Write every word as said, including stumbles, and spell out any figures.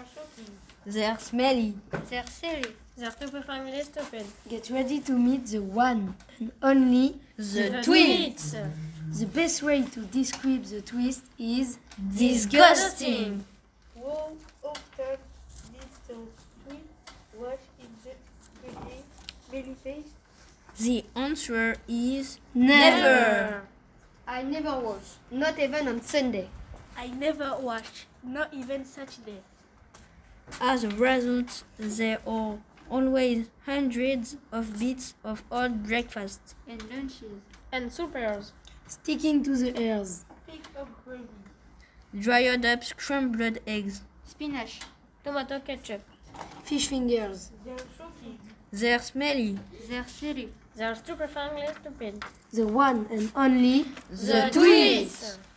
They're shocking. They're smelly. They're silly. They're stupefyingly stupid. Get ready to meet the one and only The, The twins. tweets. The best way to describe the twist is Disgusting. Who often little tweet wash in the pretty belly face? The answer is never. I never wash, not even on Sunday. I never wash, not even Saturday. As a result, there are always hundreds of bits of old breakfast. And lunches. And supers. Sticking to the ears. Pick up gravy. Dried up scrambled eggs. Spinach. Tomato ketchup. Fish fingers. They're shocking. They're smelly. They're silly. They're stupefyingly stupid. The one and only The tweets.